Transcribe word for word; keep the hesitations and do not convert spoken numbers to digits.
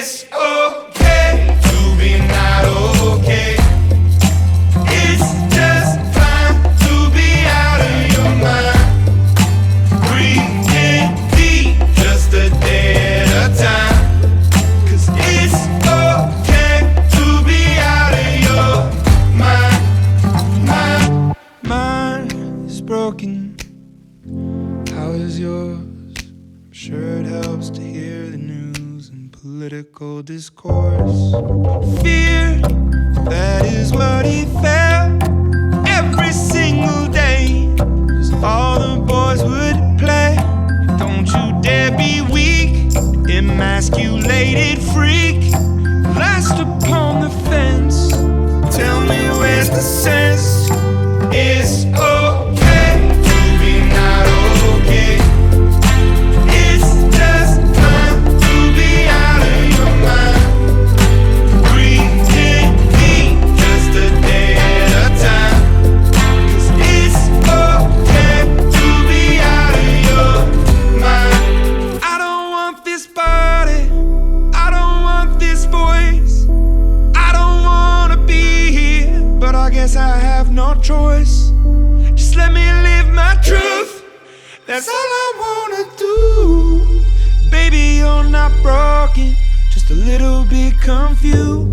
It's okay to be not okay. It's just fine to be out of your mind. Breathe in deep, just a day at a time. 'Cause it's okay to be out of your mind. Mind, mine is broken. How is yours? I'm sure it helps to hear the news and political discourse. Fear, that is what he felt every single day. 'Cause all the boys would play. Don't you dare be weak, emasculated freak. Last upon the fence. Tell me where's the sense? It's okay to be not okay. It's just time to be out of your mind. Breathe in deep, just a day at a time. 'Cause it's okay to be out of your mind. I don't want this body, I don't want this voice. I don't wanna be here, but I guess I have no choice. Just let me live my truth, that's all I wanna do. Baby, you're not broken, just a little bit confused.